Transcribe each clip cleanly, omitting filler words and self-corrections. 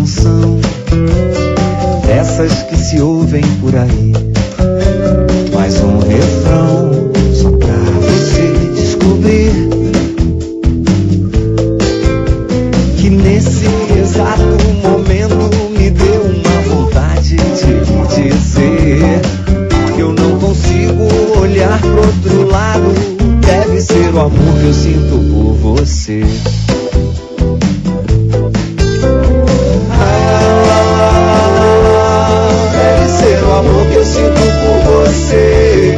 canção, dessas que se ouvem por aí. Mais um refrão só pra você descobrir que nesse exato momento me deu uma vontade de lhe dizer que eu não consigo olhar pro outro lado. Deve ser o amor que eu sinto por você. Deve ser o amor que eu sinto por você.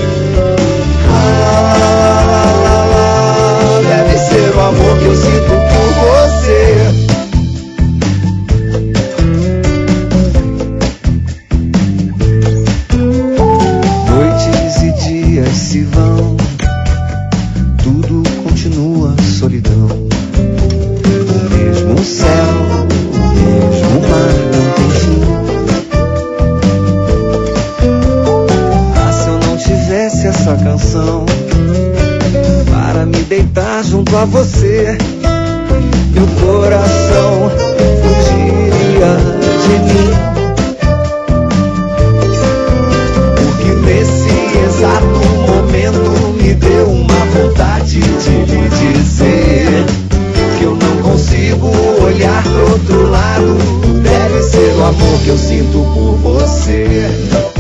Deve ser o amor que eu sinto por você. Noites e dias se vão, tudo continua solidão. O mesmo céu, o mesmo mar não tem fim. Ah, se eu não tivesse essa canção para me deitar junto a você, meu coração fugiria de mim. Porque nesse exato momento me deu uma vontade de lhe dizer que eu não consigo olhar pro outro lado. Deve ser o amor que eu sinto por você.